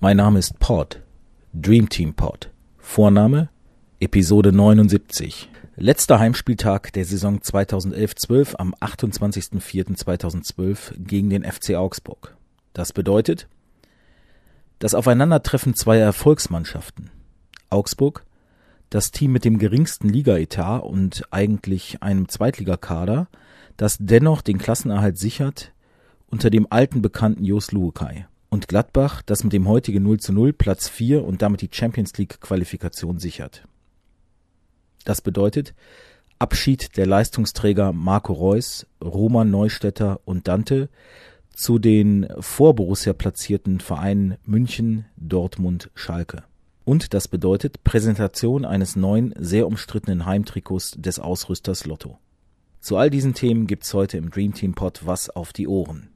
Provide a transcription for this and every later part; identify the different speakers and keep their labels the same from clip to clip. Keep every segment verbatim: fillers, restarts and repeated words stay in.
Speaker 1: Mein Name ist Pod, Dream Team Pod. Vorname Episode neunundsiebzig. Letzter Heimspieltag der Saison zweitausendelf zwölf am achtundzwanzigsten vierten zweitausendzwölf gegen den F C Augsburg. Das bedeutet, das Aufeinandertreffen zweier Erfolgsmannschaften. Augsburg, das Team mit dem geringsten Ligaetat und eigentlich einem Zweitligakader, das dennoch den Klassenerhalt sichert, unter dem alten Bekannten Jos Luhukay. Und Gladbach, das mit dem heutigen null zu null Platz vier und damit die Champions League Qualifikation sichert. Das bedeutet Abschied der Leistungsträger Marco Reus, Roman Neustädter und Dante zu den vor Borussia platzierten Vereinen München, Dortmund, Schalke. Und das bedeutet Präsentation eines neuen, sehr umstrittenen Heimtrikots des Ausrüsters Lotto. Zu all diesen Themen gibt's heute im Dream Team Pod was auf die Ohren.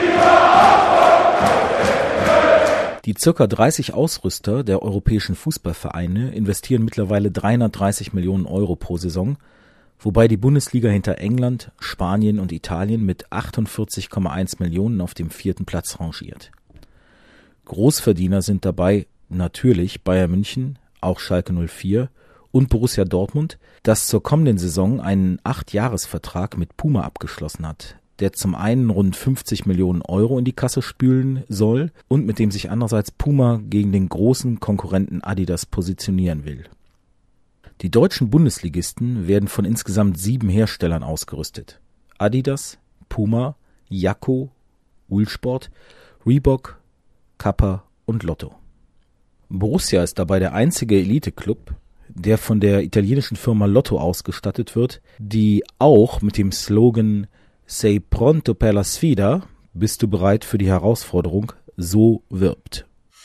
Speaker 1: Die circa dreißig Ausrüster der europäischen Fußballvereine investieren mittlerweile dreihundertdreißig Millionen Euro pro Saison, wobei die Bundesliga hinter England, Spanien und Italien mit achtundvierzig Komma eins Millionen auf dem vierten Platz rangiert. Großverdiener sind dabei natürlich Bayern München, auch Schalke null vier und Borussia Dortmund, das zur kommenden Saison einen Acht-Jahres-Vertrag mit Puma abgeschlossen hat, der zum einen rund fünfzig Millionen Euro in die Kasse spülen soll und mit dem sich andererseits Puma gegen den großen Konkurrenten Adidas positionieren will. Die deutschen Bundesligisten werden von insgesamt sieben Herstellern ausgerüstet. Adidas, Puma, Jacko, Uhlsport, Reebok, Kappa und Lotto. Borussia ist dabei der einzige Elite-Club, der von der italienischen Firma Lotto ausgestattet wird, die auch mit dem Slogan Sei pronto per la sfida, bist du bereit für die Herausforderung, so wirbt.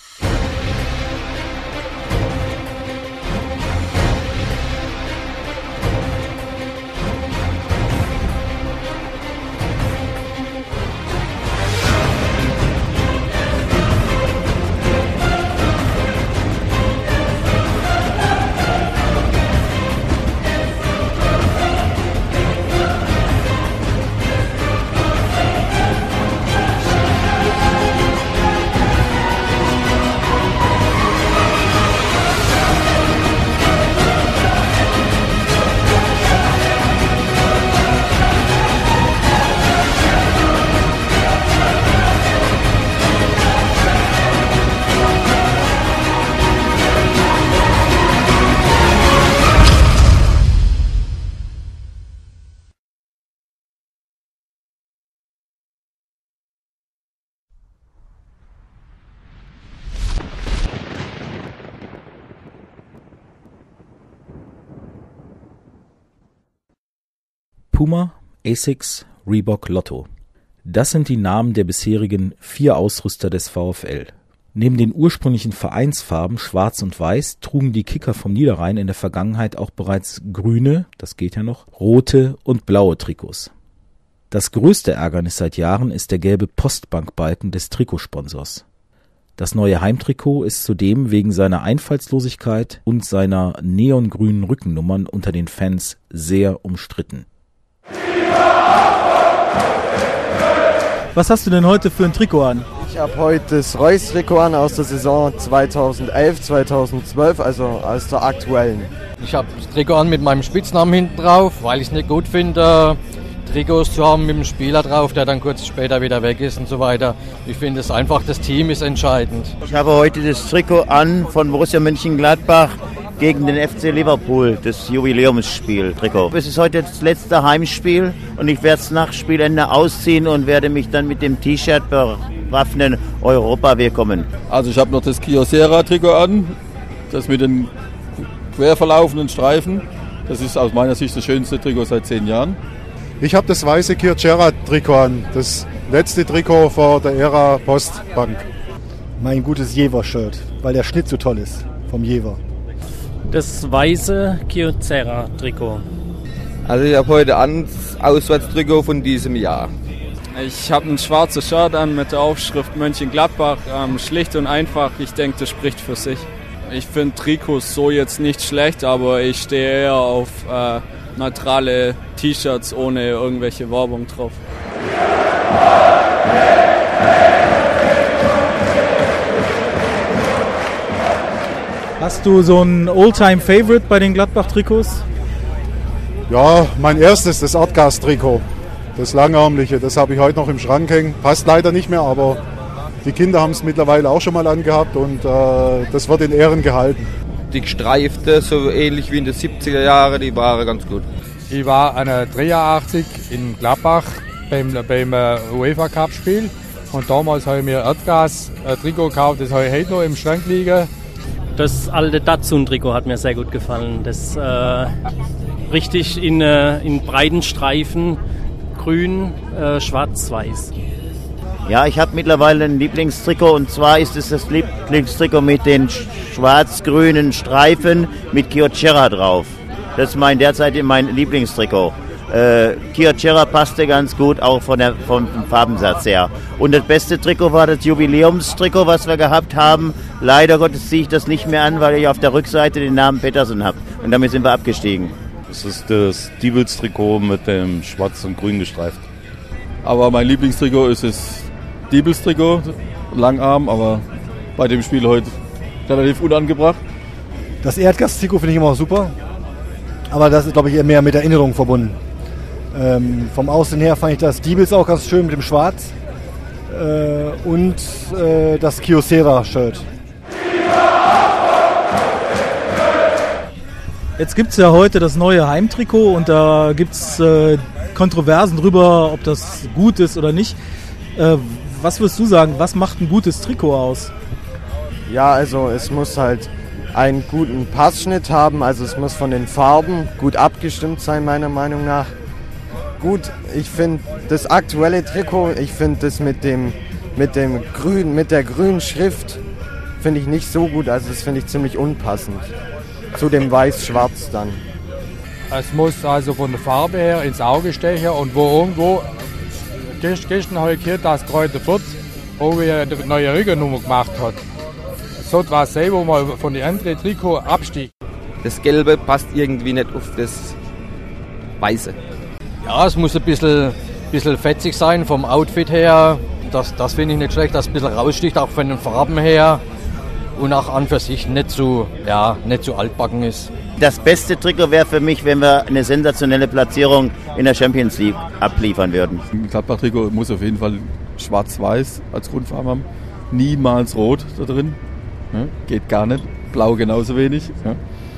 Speaker 1: Puma, Asics, Reebok, Lotto. Das sind die Namen der bisherigen vier Ausrüster des VfL. Neben den ursprünglichen Vereinsfarben Schwarz und Weiß trugen die Kicker vom Niederrhein in der Vergangenheit auch bereits grüne, das geht ja noch, rote und blaue Trikots. Das größte Ärgernis seit Jahren ist der gelbe Postbankbalken des Trikotsponsors. Das neue Heimtrikot ist zudem wegen seiner Einfallslosigkeit und seiner neongrünen Rückennummern unter den Fans sehr umstritten.
Speaker 2: Was hast du denn heute für ein Trikot an?
Speaker 3: Ich habe heute das Reus-Trikot an aus der Saison zweitausendelf zweitausendzwölf, also aus der aktuellen.
Speaker 4: Ich habe das Trikot an mit meinem Spitznamen hinten drauf, weil ich es nicht gut finde, Trikots zu haben mit dem Spieler drauf, der dann kurz später wieder weg ist und so weiter. Ich finde es einfach, das Team ist entscheidend.
Speaker 5: Ich habe heute das Trikot an von Borussia Mönchengladbach gegen den F C Liverpool, das Jubiläumsspiel-Trikot. Es ist heute das letzte Heimspiel und ich werde es nach Spielende ausziehen und werde mich dann mit dem T-Shirt bewaffnen, Europa willkommen.
Speaker 6: Also ich habe noch das Kyocera-Trikot an, das mit den quer verlaufenden Streifen. Das ist aus meiner Sicht das schönste Trikot seit zehn Jahren.
Speaker 7: Ich habe das weiße Kyocera-Trikot an, das letzte Trikot vor der Ära Postbank.
Speaker 2: Mein gutes Jever-Shirt, weil der Schnitt so toll ist, vom Jever.
Speaker 8: Das weiße Kyocera-Trikot.
Speaker 9: Also ich habe heute an das Auswärtstrikot von diesem Jahr.
Speaker 10: Ich habe ein schwarzes Shirt an mit der Aufschrift Mönchengladbach. Ähm, schlicht und einfach, ich denke, das spricht für sich. Ich finde Trikots so jetzt nicht schlecht, aber ich stehe eher auf äh, neutrale T-Shirts ohne irgendwelche Werbung drauf.
Speaker 1: Hast du so ein Oldtime-Favorite bei den Gladbach-Trikots?
Speaker 7: Ja, mein erstes, das Erdgas-Trikot. Das langärmliche, das habe ich heute noch im Schrank hängen. Passt leider nicht mehr, aber die Kinder haben es mittlerweile auch schon mal angehabt und äh, das wird in Ehren gehalten.
Speaker 9: Die gestreifte, so ähnlich wie in den siebziger Jahren, die waren ganz gut.
Speaker 11: Ich war an der dreiundachtzig in Gladbach beim, beim UEFA Cup Spiel und damals habe ich mir Erdgas ein Trikot gekauft, das habe ich heute noch im Schrank liegen.
Speaker 8: Das alte Datsun-Trikot hat mir sehr gut gefallen. Das äh, richtig in, äh, in breiten Streifen, grün, äh, schwarz-weiß.
Speaker 5: Ja, ich habe mittlerweile ein Lieblingstrikot und zwar ist es das Lieblingstrikot mit den schwarz-grünen Streifen mit Kyocera drauf. Das ist mein derzeit mein Lieblingstrikot. Äh, Kyocera passte ganz gut, auch von der, vom Farbensatz her. Und das beste Trikot war das Jubiläumstrikot, was wir gehabt haben. Leider Gottes ziehe ich das nicht mehr an, weil ich auf der Rückseite den Namen Pettersson habe. Und damit sind wir abgestiegen.
Speaker 12: Das ist das Diebels-Trikot mit dem Schwarz und Grün gestreift.
Speaker 6: Aber mein Lieblingstrikot ist das Diebels-Trikot, Langarm, aber bei dem Spiel heute relativ unangebracht.
Speaker 2: Das Erdgas-Trikot finde ich immer auch super, aber das ist, glaube ich, eher mehr mit Erinnerung verbunden. Ähm, vom Aussehen her fand ich das Diebels auch ganz schön mit dem Schwarz äh, und äh, das Kyocera-Shirt.
Speaker 1: Jetzt gibt es ja heute das neue Heimtrikot und da gibt es äh, Kontroversen drüber, ob das gut ist oder nicht. Äh, was würdest du sagen, was macht ein gutes Trikot aus?
Speaker 3: Ja, also es muss halt einen guten Passschnitt haben, also es muss von den Farben gut abgestimmt sein, meiner Meinung nach. Gut, ich finde das aktuelle Trikot, ich finde das mit dem, mit dem Grün, mit der grünen Schrift, finde ich nicht so gut, also das finde ich ziemlich unpassend. Zu dem Weiß-Schwarz dann.
Speaker 11: Es muss also von der Farbe her ins Auge stechen und wo irgendwo, gestern habe ich gehört, dass Kräuter Fürth irgendwie eine neue Rückennummer gemacht hat. So etwas sein, wo man von den anderen Trikot abstieg.
Speaker 9: Das Gelbe passt irgendwie nicht auf das Weiße.
Speaker 4: Ja, es muss ein bisschen, bisschen fetzig sein vom Outfit her. Das, das finde ich nicht schlecht, dass es ein bisschen raussticht, auch von den Farben her. Und auch an für sich nicht so, ja, nicht so altbacken ist.
Speaker 5: Das beste Trikot wäre für mich, wenn wir eine sensationelle Platzierung in der Champions League abliefern würden.
Speaker 6: Ein Gladbach-Trikot muss auf jeden Fall schwarz-weiß als Grundfarbe haben. Niemals rot da drin. Ja, geht gar nicht. Blau genauso wenig. Ja.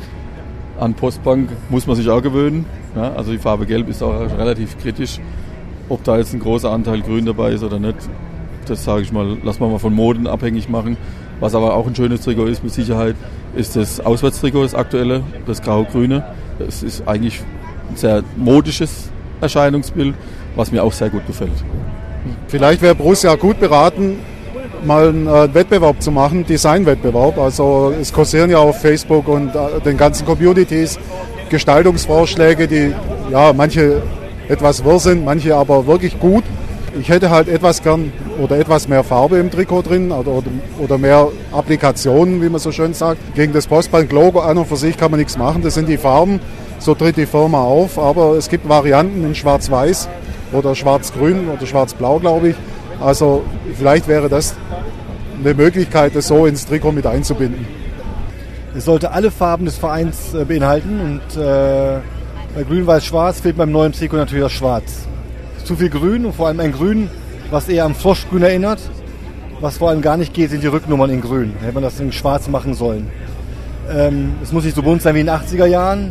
Speaker 6: An Postbank muss man sich auch gewöhnen. Ja, also die Farbe Gelb ist auch relativ kritisch. Ob da jetzt ein großer Anteil Grün dabei ist oder nicht, das sage ich mal, lassen wir mal von Moden abhängig machen. Was aber auch ein schönes Trikot ist mit Sicherheit, ist das Auswärtstrikot, das aktuelle, das grau-grüne. Das ist eigentlich ein sehr modisches Erscheinungsbild, was mir auch sehr gut gefällt.
Speaker 7: Vielleicht wäre Borussia gut beraten, mal einen äh, Wettbewerb zu machen, Designwettbewerb. Also es kursieren ja auf Facebook und äh, den ganzen Communities Gestaltungsvorschläge, die ja manche etwas wirr sind, manche aber wirklich gut. Ich hätte halt etwas gern oder etwas mehr Farbe im Trikot drin oder, oder, oder mehr Applikationen, wie man so schön sagt. Gegen das Postbank-Logo an und für sich kann man nichts machen. Das sind die Farben, so tritt die Firma auf. Aber es gibt Varianten in Schwarz-Weiß oder Schwarz-Grün oder Schwarz-Blau, glaube ich. Also vielleicht wäre das eine Möglichkeit, das so ins Trikot mit einzubinden.
Speaker 2: Es sollte alle Farben des Vereins äh, beinhalten und äh, bei Grün-Weiß-Schwarz fehlt beim neuen Trikot natürlich das Schwarz. Zu viel Grün und vor allem ein Grün, was eher am Froschgrün erinnert. Was vor allem gar nicht geht, sind die Rücknummern in Grün. Hätte man das in Schwarz machen sollen. Ähm, es muss nicht so bunt sein wie in den achtziger Jahren.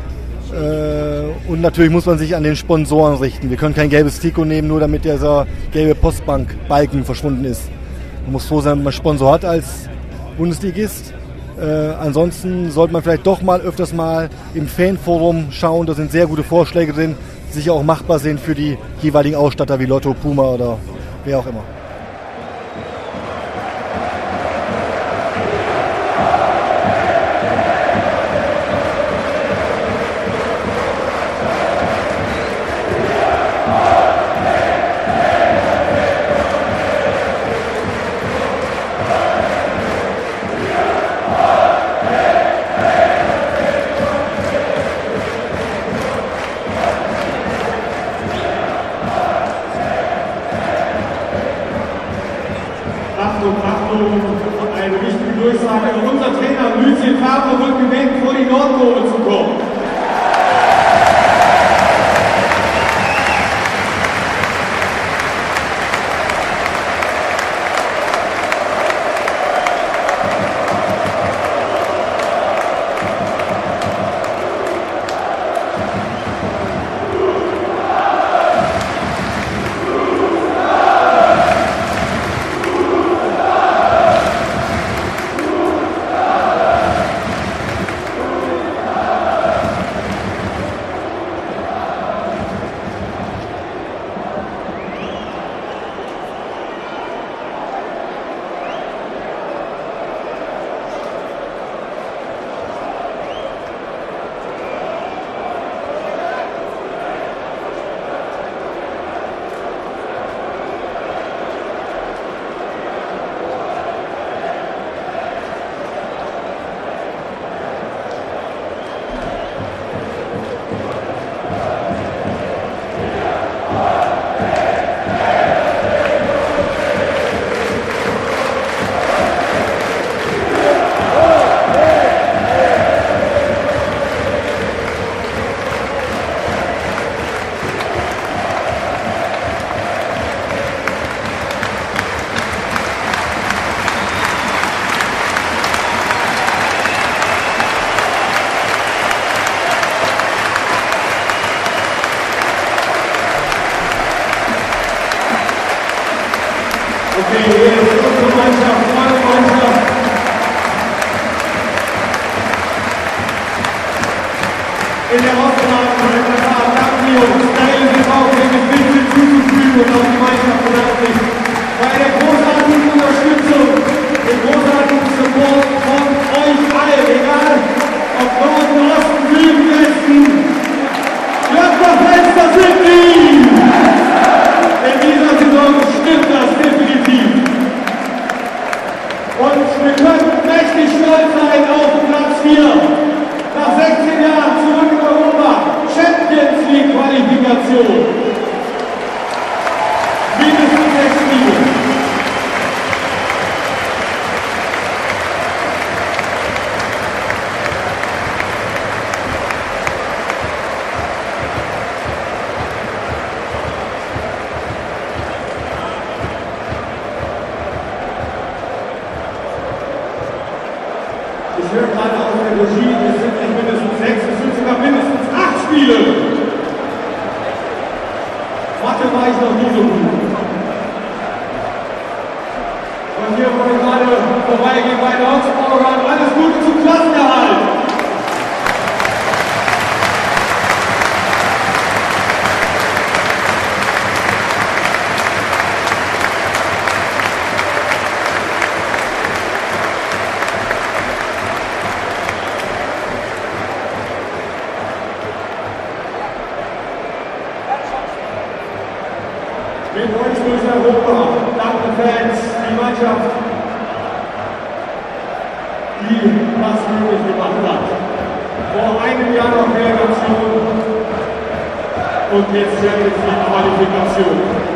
Speaker 2: Äh, und natürlich muss man sich an den Sponsoren richten. Wir können kein gelbes Trikot nehmen, nur damit dieser gelbe Postbank-Balken verschwunden ist. Man muss froh sein, wenn man einen Sponsor hat als Bundesligist. Äh, ansonsten sollte man vielleicht doch mal öfters mal im Fanforum schauen. Da sind sehr gute Vorschläge drin, die sicher auch machbar sind für die jeweiligen Ausstatter wie Lotto, Puma oder wer auch immer.
Speaker 13: Achtung, Achtung, eine wichtige Durchsage. Unser Trainer Luis den Farben rückgewinkt, vor die Nordkurve zu kommen. In der Aufnahme von der Danke und teilen sich auch den Gewinn hinzuzufügen und auch die Mannschaft bedankt sich bei der großartigen Unterstützung, dem großartigen Support von euch allen, egal ob Norden, Osten, Süden, Westen. Gladbach-Fans, das sind die! In dieser Saison stimmt das definitiv. Und wir können mächtig stolz sein auf Platz vier. Nach sechzehn Jahren zurück in Europa, Champions League Qualifikation. Mindestens sechs Spiele. Ich höre gerade aus der Regie, es sind nicht mindestens sechs, es sind sogar mindestens acht Spiele. Mathe war ich noch nie so gut. Und hier wurde gerade vorbeigehen bei den Augsburgern. Alles Gute zum Klassenerhalt. Mit euch durch Europa, danke Fans, die Mannschaft, die das möglich gemacht hat. Vor einem Jahr noch Relegation und jetzt Champions League Qualifikation.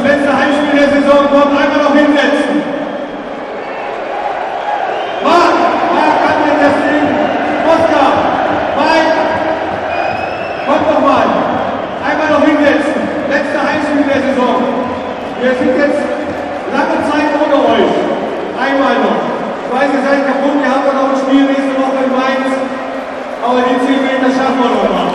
Speaker 13: letzte Heimspiel der Saison kommt, einmal noch hinsetzen. Marc, Marc kann denn das Ding? Oskar, Mike, kommt doch mal. Einmal noch hinsetzen. Letzte Heimspiel der Saison. Wir sind jetzt lange Zeit ohne euch. Einmal noch. Ich weiß, ihr seid kaputt, wir haben noch ein Spiel nächste Woche in Mainz. Aber die zehn Meter schaffen wir noch mal.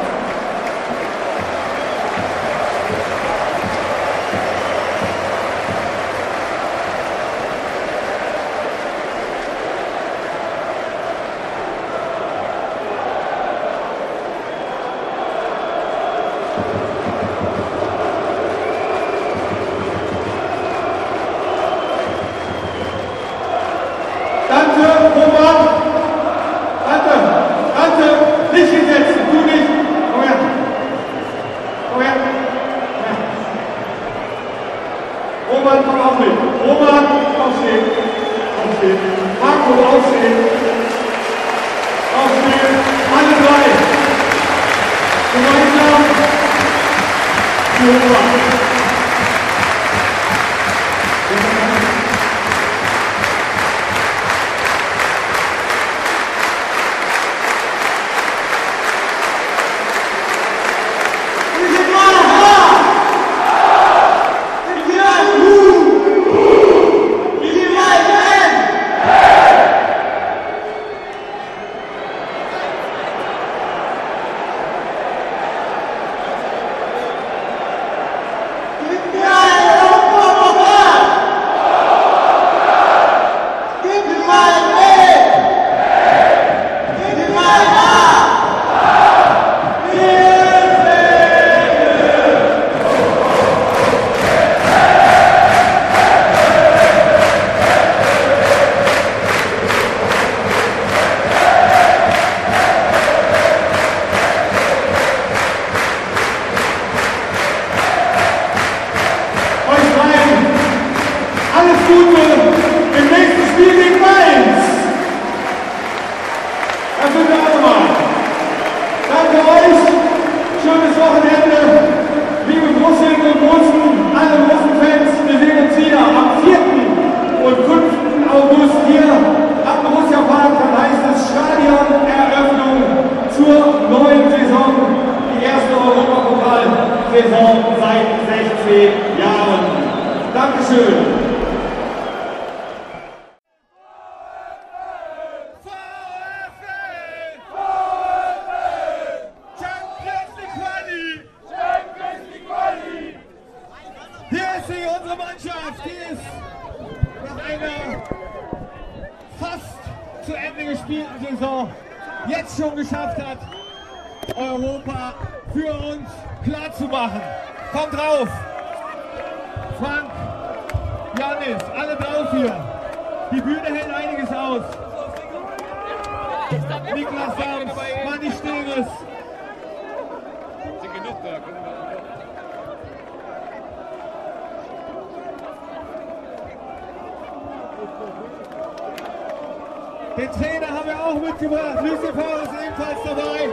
Speaker 13: Den Trainer haben wir auch mitgebracht. Lucifer ist ebenfalls dabei.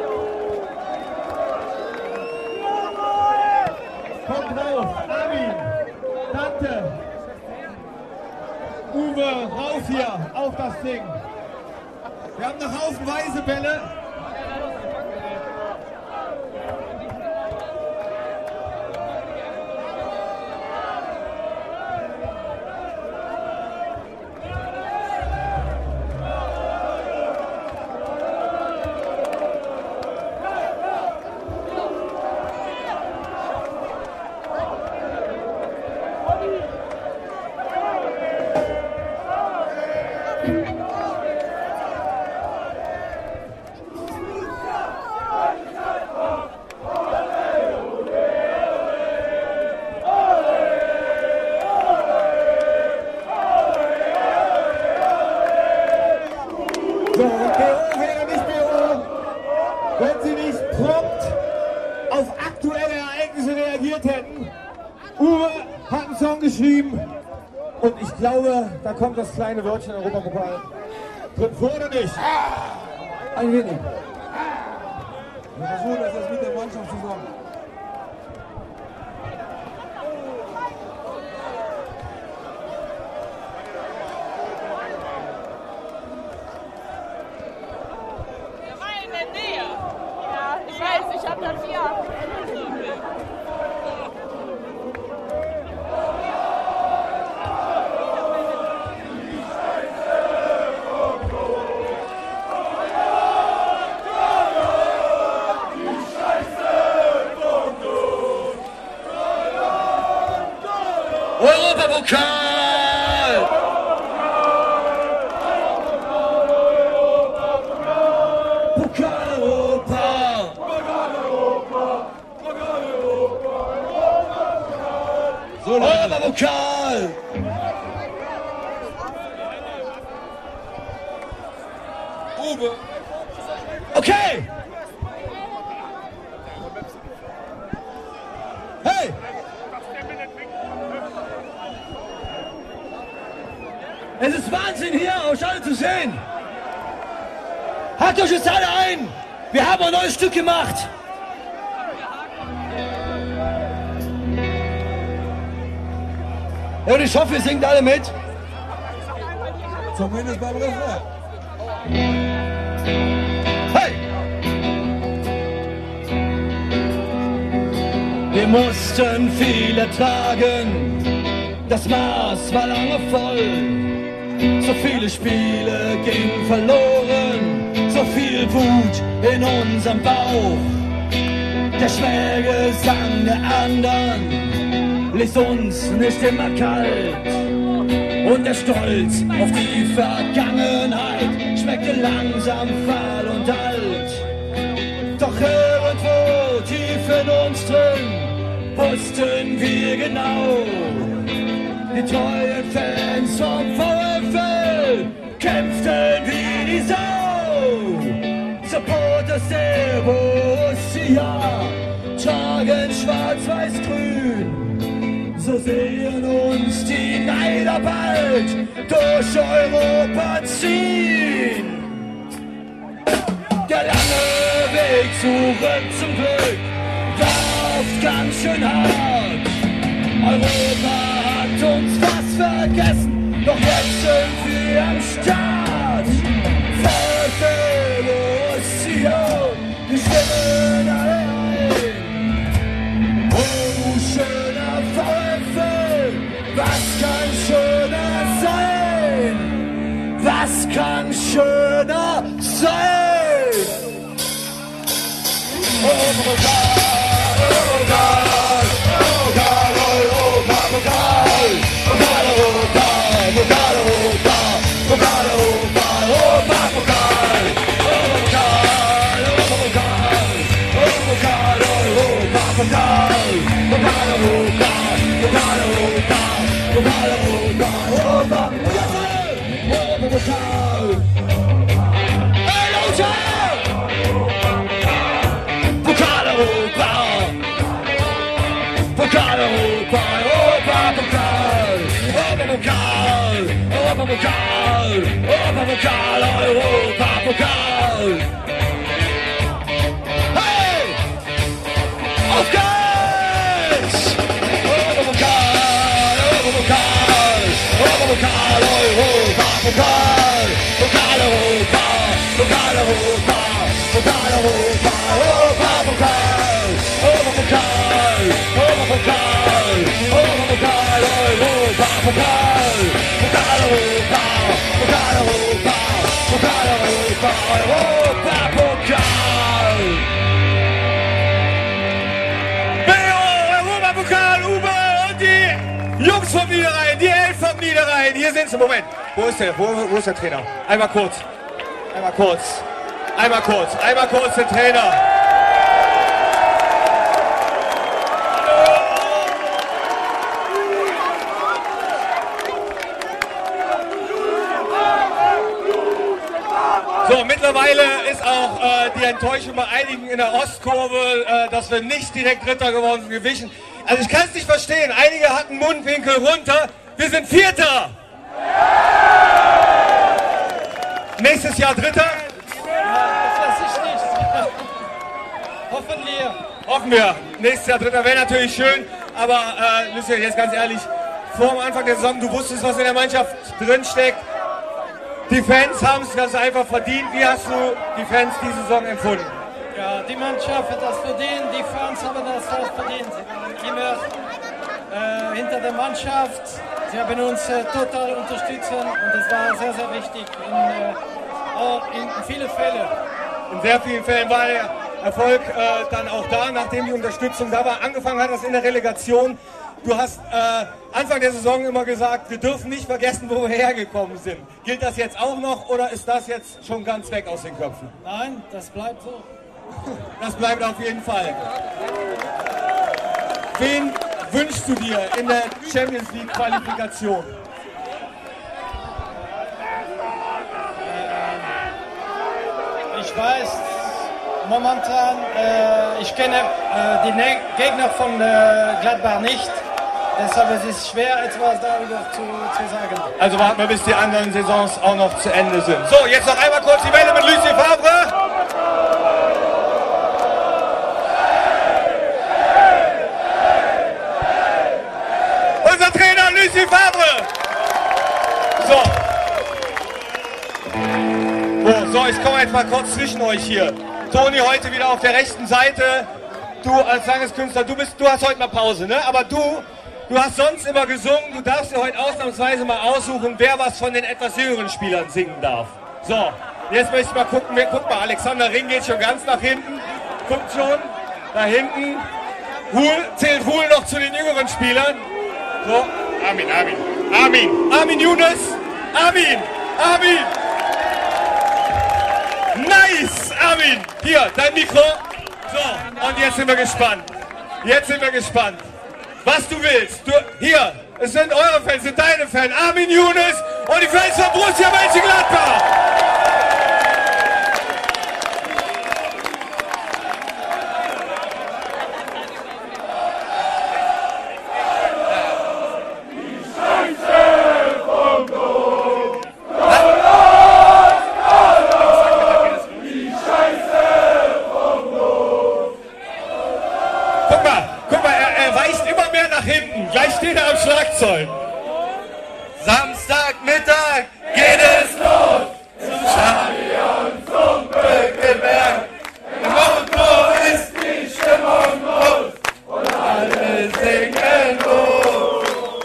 Speaker 13: Kommt rauf. Armin, Dante, Uwe, rauf hier auf das Ding. Wir haben noch haufenweise Bälle. Und ich glaube, da kommt das kleine Wörtchen Europapokal drin vor, oder nicht? Ein wenig. Wir versuchen das jetzt mit der Mannschaft zusammen. Europapokal! Pokal Europa! Europapokal! Uwe! Okay! Hey! Es ist Wahnsinn hier, euch alle zu sehen. Hakt euch jetzt alle ein. Wir haben ein neues Stück gemacht. Und ich hoffe, ihr singt alle mit. Zumindest beim Refrain. Hey! Wir mussten viel ertragen. Das Maß war lange voll. So viele Spiele gingen verloren, so viel Wut in unserem Bauch. Der Schmähgesang der anderen ließ uns nicht immer kalt. Und der Stolz auf die Vergangenheit schmeckte langsam fahl und alt. Doch irgendwo tief in uns drin wussten wir genau, die treuen Fans vom VfL kämpften wie die Sau. Supporters der Borussia tragen schwarz-weiß-grün. So sehen uns die Neider bald durch Europa ziehen. Der lange Weg zurück zum Glück war oft ganz schön hart. Europa hat uns fast vergessen, doch jetzt sind wir am Start. VfL Borussia, wir stimmen alle ein. Oh, du schöner VfL, was kann schöner sein? Was kann schöner sein? Europapokal, Europapokal, Europapokal, Pokal Europa, Pokal Europa, Pokal Europa, Europapokal, Europapokal, Europapokal, Europapokal, Europapokal, Pokal Europa, Pokal Europa, Pokal Europa, Europapokal, Europapokal. Hey Leute! Pokal Europa, Pokal Europa, Europapokal, Europapokal, Europapokal, Europapokal, Europapokal. Hey! Auf geht's! Europapokal, Europapokal, Europapokal, Europapokal, Pokal Europa, Pokal Europa, Pokal Europa, Europapokal, Europapokal, Europapokal, Europapokal, Europapokal, Pokal Europa, Pokal Europa, Pokal Europa, Europapokal. Europapokal, Uwe und die Jungs vom Niederrhein, die Elf vom Niederrhein, hier sind sie. Moment, wo ist der, wo, wo ist der Trainer? Einmal kurz, einmal kurz, einmal kurz, einmal kurz der Trainer. So, mittlerweile ist auch äh, die Enttäuschung bei einigen in der Ostkurve, äh, dass wir nicht direkt Dritter geworden sind, gewichen. Also ich kann es nicht verstehen. Einige hatten Mundwinkel runter. Wir sind Vierter. Nächstes Jahr Dritter.
Speaker 14: Ja, das weiß ich nicht. Hoffen wir.
Speaker 13: Hoffen wir. Nächstes Jahr Dritter wäre natürlich schön. Aber äh, Lucien, jetzt ganz ehrlich, vor dem Anfang der Saison, du wusstest, was in der Mannschaft drinsteckt. Die Fans haben es ganz einfach verdient. Wie hast du die Fans diese Saison empfunden?
Speaker 14: Ja, die Mannschaft hat das verdient, die Fans haben das auch verdient. Sie waren immer äh, hinter der Mannschaft. Sie haben uns äh, total unterstützt und das war sehr, sehr wichtig in, äh, in vielen Fällen.
Speaker 13: In sehr vielen Fällen war der Erfolg äh, dann auch da, nachdem die Unterstützung da war. Angefangen hat das in der Relegation.
Speaker 15: Du hast äh, Anfang der Saison immer gesagt, wir dürfen nicht vergessen, wo wir hergekommen sind. Gilt das jetzt auch noch oder ist das jetzt schon ganz weg aus den Köpfen?
Speaker 14: Nein, das bleibt so.
Speaker 15: Das bleibt auf jeden Fall. Wen wünschst du dir in der Champions League Qualifikation?
Speaker 14: Ich weiß momentan, äh, ich kenne äh, die ne Gegner von äh, Gladbach nicht. Deshalb ist es schwer, etwas darüber zu, zu sagen.
Speaker 15: Also warten wir, bis die anderen Saisons auch noch zu Ende sind. So, jetzt noch einmal kurz die Welle mit Lucien Favre. Unser Trainer Lucien Favre. So. Oh, so, ich komme jetzt mal kurz zwischen euch hier. Toni heute wieder auf der rechten Seite. Du als Sangeskünstler, du bist, du hast heute mal Pause, ne? Aber du, du hast sonst immer gesungen. Du darfst dir heute ausnahmsweise mal aussuchen, wer was von den etwas jüngeren Spielern singen darf. So, jetzt möchte ich mal gucken. Wer, guck mal, Alexander Ring geht schon ganz nach hinten. Guckt schon, da hinten. Huhl, zählt Huhl noch zu den jüngeren Spielern. So, Armin, Armin, Armin, Armin Younes, Armin, Armin. Nice, Armin. Hier, dein Mikro. So, und jetzt sind wir gespannt. Jetzt sind wir gespannt. Was du willst. Du, hier, es sind eure Fans, es sind deine Fans. Armin Younes und die Fans von Borussia Mönchengladbach. Gleich steht er am Schlagzeug. Samstagmittag geht es los zum Stadion, zum Bückeberg. Im Motto ist die Stimmung groß und alle singen los.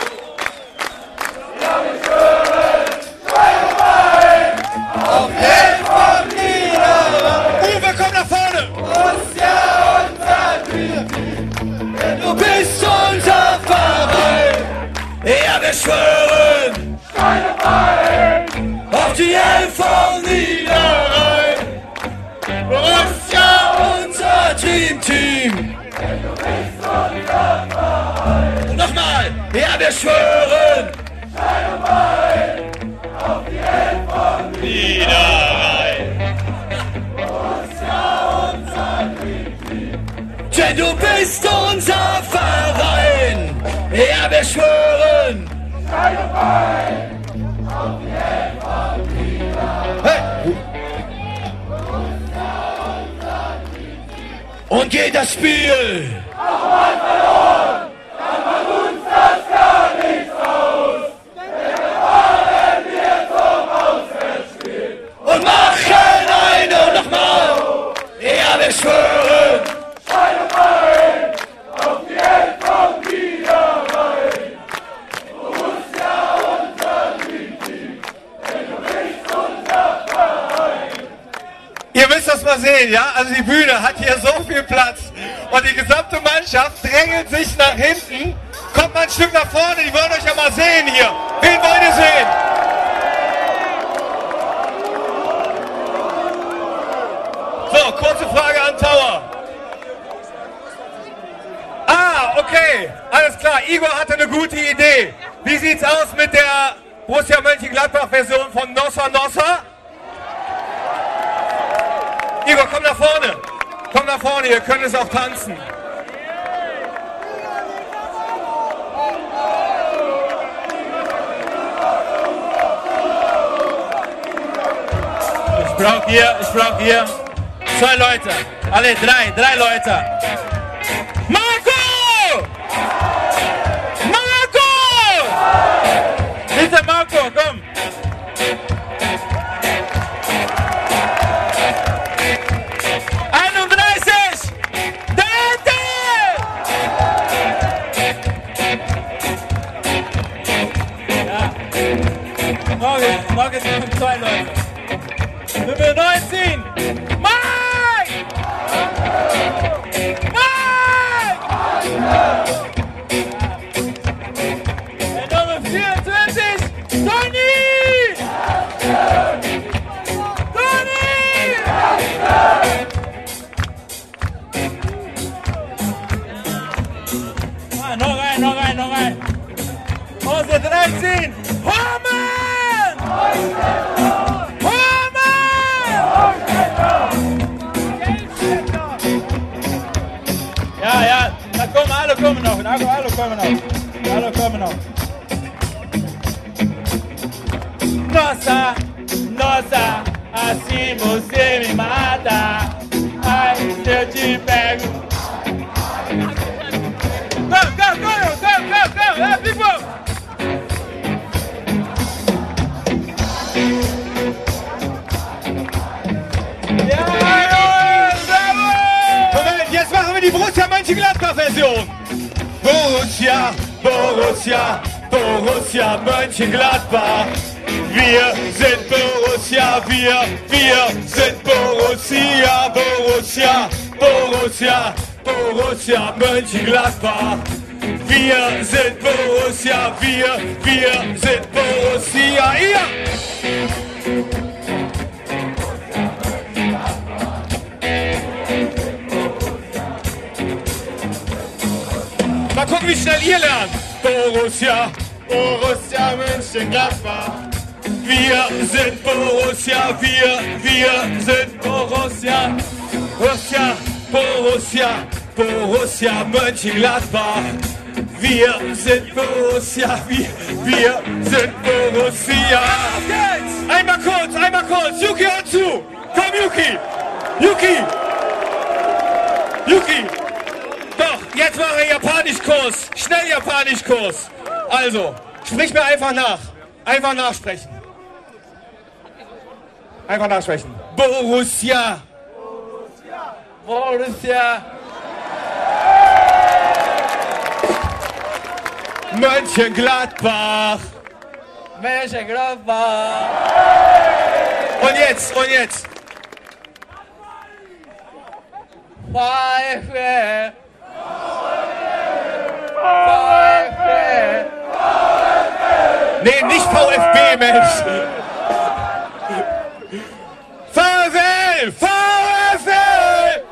Speaker 15: Ja, wir schwören, Schweinebein auf den von Niederrhein. Uwe, komm nach vorne. Borussia, unser Team, denn du bist unser Verein. Ja, wir schwören Schweinebein auf die Elf von Niederrhein. Borussia, unser Team, Team. Und nochmal, ja, wir schwören Schweinebein auf die Elf von Niederrhein. Borussia, unser Team, Team. Denn du bist unser Verein. Ja, wir schwören Schweinebein auf die Elf von Niederrhein. Hey. Und geht das Spiel auch mal verloren, kann man uns das gar nichts aus. Denn wir fahren wir zum Auswärtsspiel und machen eine und nochmal. Ja, wir schwören Schweinebein auf die Elf von Niederrhein. Borussia, unser Team, denn du bist unser Verein. Ihr müsst das mal sehen, ja? Also die Bühne hat hier so viel Platz und die gesamte Mannschaft drängelt sich nach hinten. Kommt mal ein Stück nach vorne, die wollen euch ja mal sehen hier. Wen wollt ihr sehen? So, kurze Frage an Tower. Ah, okay, alles klar. Igor hatte eine gute Idee. Wie sieht's aus mit der Borussia Mönchengladbach-Version von Nossa Nossa? Igor, komm nach vorne. Komm nach vorne, ihr könnt es auch tanzen. Ich brauche hier, ich brauche hier zwei Leute. Alle drei, drei Leute. Marco! Marco! Bitte Marco, komm. einunddreißig! Dante! Ja. Morgen, morgen sind zwei Leute. Nummer neunzehn! Mike! Mike!
Speaker 13: kommen noch. Alle kommen noch. Nossa, nossa, assim você me mata. Ai, se eu te pego. Go, go, go, go, go, go, hey, people! Ja, bravo! Moment, jetzt machen wir die Borussia Mönchengladbach-Version. Borussia, Borussia, Borussia Mönchengladbach. Wir sind Borussia, wir, wir sind Borussia, Borussia, Borussia, Borussia Mönchengladbach. Wir sind Borussia, wir, wir sind Borussia, ihr! Mal gucken, wie schnell ihr lernt. Borussia, Borussia Mönchengladbach. Wir sind Borussia, wir, wir sind Borussia, Borussia, Borussia, Borussia Mönchengladbach. Wir sind Borussia, wir, wir sind Borussia. Auf geht's! Einmal kurz, einmal kurz, Yuki hört zu! Komm Yuki! Yuki! Yuki! Doch, jetzt machen wir Japanischkurs, schnell Japanischkurs. Also, sprich mir einfach nach, einfach nachsprechen. Einfach nachsprechen. Borussia. Borussia. Mönchengladbach. Mönchengladbach. Und jetzt, und jetzt. VfL. VfL. Nee, nicht VfB, Mensch. VfL! VfL!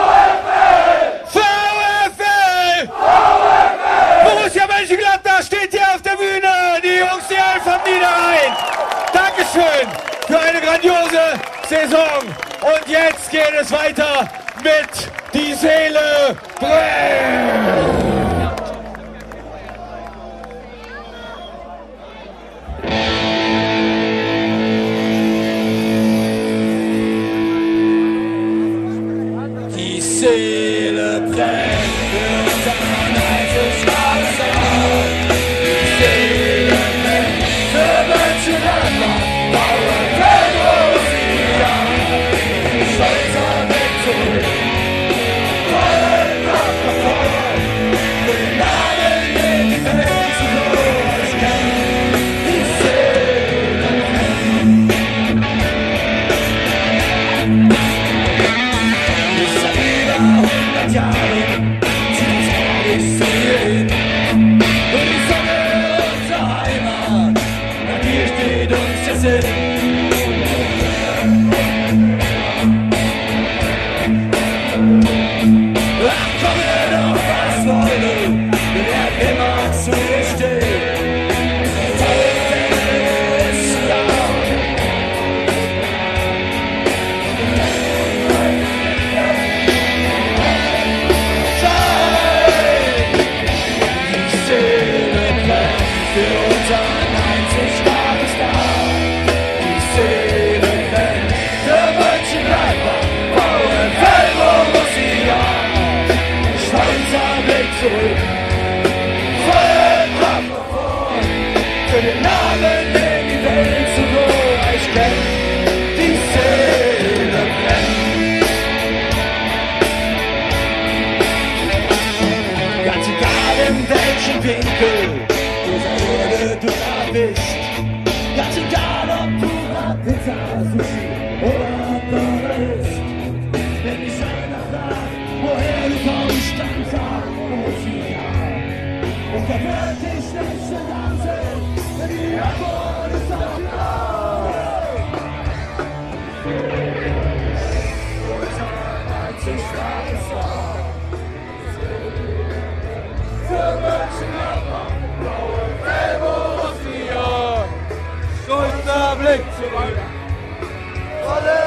Speaker 13: VfL! Borussia Mönchengladbach steht hier auf der Bühne. Die Jungs, die Elf vom Niederrhein. Dankeschön für eine grandiose Saison. Und jetzt geht es weiter mit Die Seele brennt. Die Seele brennt für unseren Einzelschlagsau. Die Seele brennt für Mönchengladbach. VfL Borussia, stolzer Weg zurück. Vollen Kraft nach vorn, für den Namen in die Welt zu losgehen. Die Seele brennt. hundert Jahre sind uns alles zu sehen. Und die Sonne unserer Heimat, nach dir steht uns der Sinn. Ach, komme doch, was wolle, wir werden immer zu dir stehen. VfL ist laut. Für unseren Einzelstaatsstaat. Die Seele brennt für Mönchengladbach. VfL Borussia, stolzer Blick zurück. Voll Kraft nach vorn, für den Namen in die Welt zu leuchten. Die Seele brennt. Ganz egal in welchem Winkel du da bist, ganz egal ob du grad Pizza suchst oder Burger isst. Wenn dich einer fragt, woher du kommst, dann sag Borussia. Und da wird dich nicht zu lassen, denn die Antwort ist auf die Für Mönchengladbach, VfL Borussia, stolzer Blick zurück.